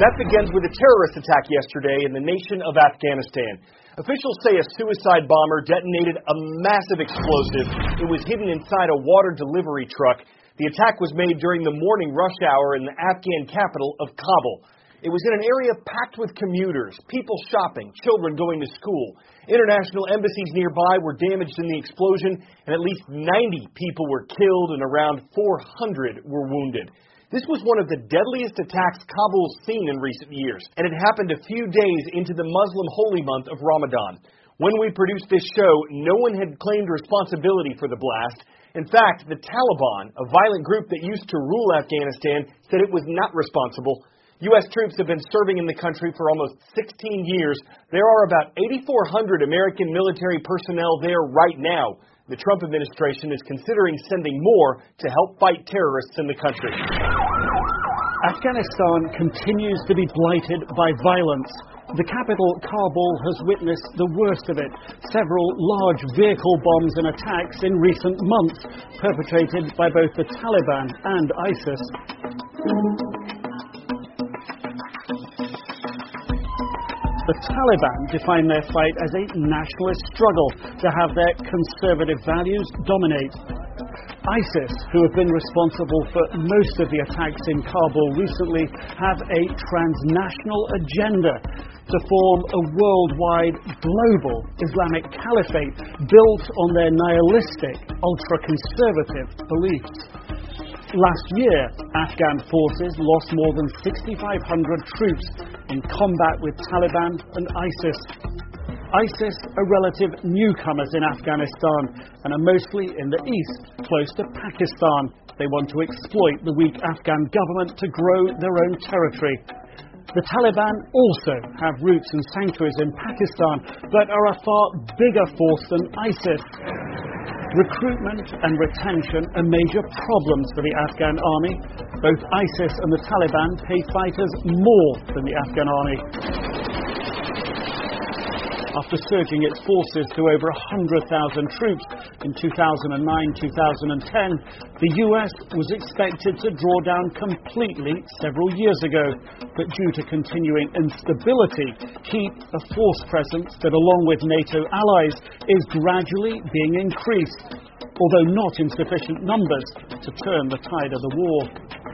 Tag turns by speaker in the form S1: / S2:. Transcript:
S1: that begins with a terrorist attack yesterday in the nation of Afghanistan. Officials say a suicide bomber detonated a massive explosive. It was hidden inside a water delivery truck. The attack was made during the morning rush hour in the Afghan capital of Kabul. It was in an area packed with commuters, people shopping, children going to school. International embassies nearby were damaged in the explosion, and at least 90 people were killed and around 400 were wounded. This was one of the deadliest attacks Kabul's seen in recent years, and it happened a few days into the Muslim holy month of Ramadan. When we produced this show, no one had claimed responsibility for the blast. In fact, the Taliban, a violent group that used to rule Afghanistan, said it was not responsible. U.S. troops have been serving in the country for almost 16 years. There are about 8,400 American military personnel there right now. The Trump administration is considering sending more to help fight terrorists in the country.
S2: Afghanistan continues to be blighted by violence. The capital, Kabul, has witnessed the worst of it. Several large vehicle bombs and attacks in recent months, perpetrated by both the Taliban and ISIS. The Taliban define their fight as a nationalist struggle to have their conservative values dominate. ISIS, who have been responsible for most of the attacks in Kabul recently, have a transnational agenda to form a worldwide global Islamic caliphate built on their nihilistic, ultra-conservative beliefs. Last year, Afghan forces lost more than 6,500 troops in combat with Taliban and ISIS. ISIS are relative newcomers in Afghanistan and are mostly in the east, close to Pakistan. They want to exploit the weak Afghan government to grow their own territory. The Taliban also have roots and sanctuaries in Pakistan, but are a far bigger force than ISIS. Recruitment and retention are major problems for the Afghan army. Both ISIS and the Taliban pay fighters more than the Afghan army. After surging its forces to over 100,000 troops in 2009-2010, the US was expected to draw down completely several years ago, but due to continuing instability, keep a force presence that, along with NATO allies, is gradually being increased, although not in sufficient numbers to turn the tide of the war.